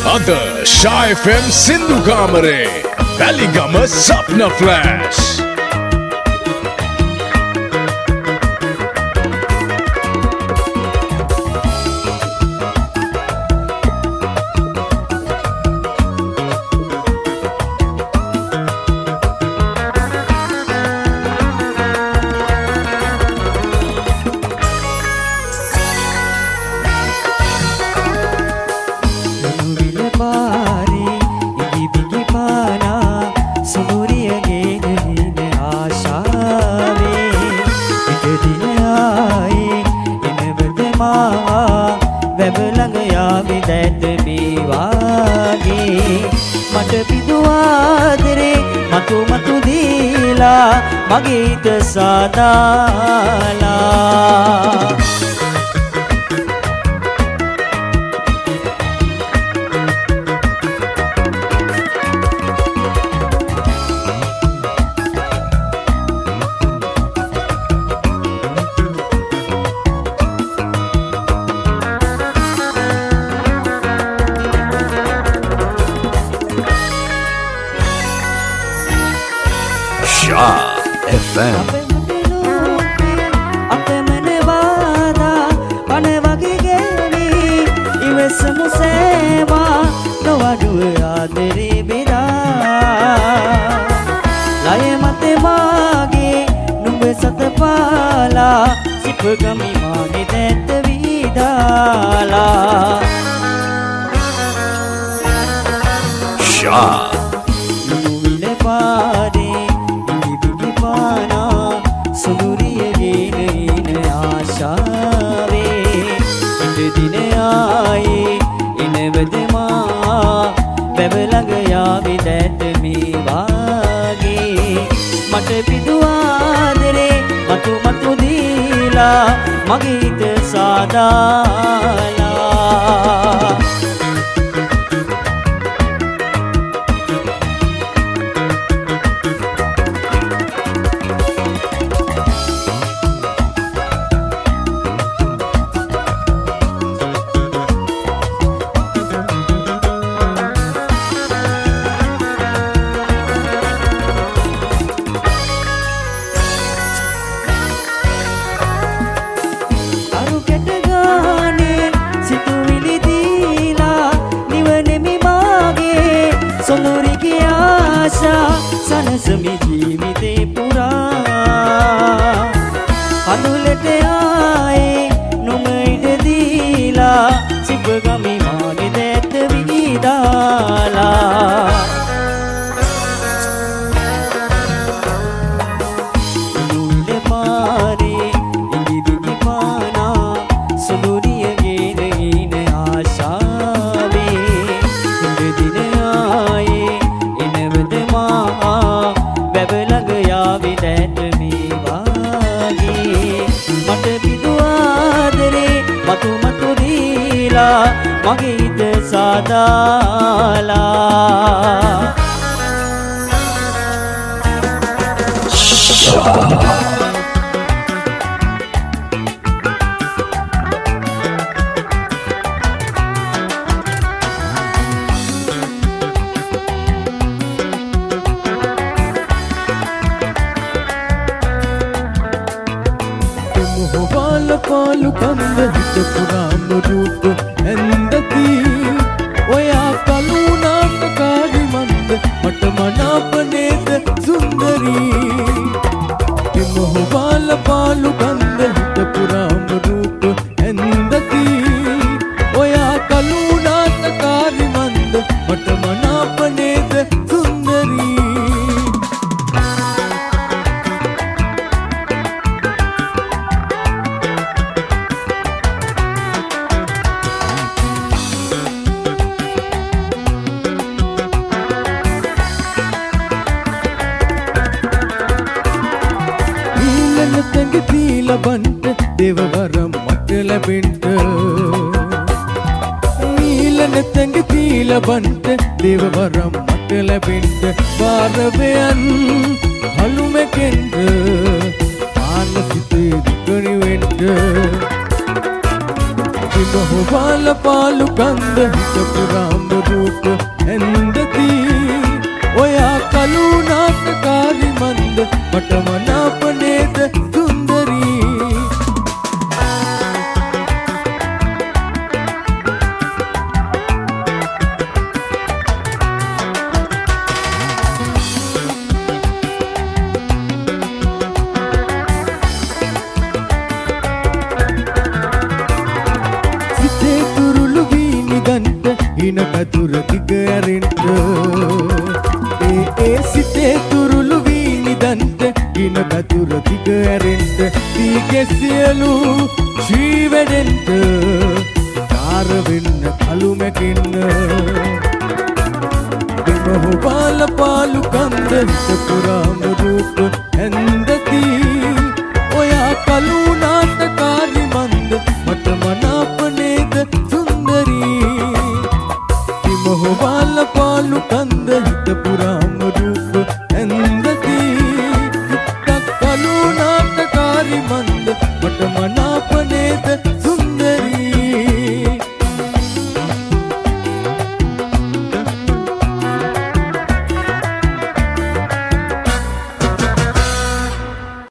අද Sha FM සින්දු කාමරේ වැලිගම සප්න ෆ්ලෑෂ් මගීත සාදාලා Sha FM සිපගමි මාගේ දැත්ත විදාලා Sha නුවිල පාදේ ඉදිපිටි පානා සුදුරියගේ ගෙන ආශාවේ ඉඳ දින ආයේ එනවද මා බැව ළඟ යාවි දැත්ත මේ වාගේ මට පිදුආදරේ මතු මතු දීලා මගීත සාදාලා සනසමි ජීවිතේ පුරා කඳුලට ආයේ නොම ඉඩ දීලා සිපගමි මාගේ දැත්ත විදාලා නුවිල පාරේ ඉදිරිදි පානා සුදුරියගේ ගෙන ආශාවේ ඉඳ දින ආයේ එනවද බැව ළඟ යාවි දැත්ත මේ වාගේ මට පිදුආදරේ මතු මතු දීලා මගීත සාදාලා පාලු කන්ද හිත පුරාම රූප ඇන්දති ඔයා කලුනාට කාරි මන්ද මට මනාප නේද සුන්දරී එමොහු පාලු කන්ද හිත පුරාම රූප ඇන්දති ඔයා කලුනාට කාරි මන්ද මට මනාප නේද සුන්දරී ලබන්ට දෙවවරම් මට ලැබෙන්ට නීලන තැඟති ලබන්ට දෙවවරම් මට ලැබෙන්ට බාරවයන් හළුමැකෙන්ට ආනසිතේ දුකනිවෙන්ට ඉමහු පාලු කන්ද හිත පුරාම රූප ගන්ට හින කතුර දිග ඇරෙන්ට ඒ සිතේ තුරුළු වී නිදන්ට හින කතුර දිග ඇරෙන්ට දීගේ සියලු ශ්‍රී වැඩෙන්ට කාර වෙන්න කළු මැකෙන්න දෙමහු බාල පාලු කන්ද හිත පුරාම රූප ඇන්දති ඔයා කළු නාටකාරි මන්ද මට මනාප නේද සුන්දරී දෙමහු බාල පාලු කන්ද හිත පුරාම රූප ඇන්දති කළු නාටකාරි මන්ද මට මනාප නේද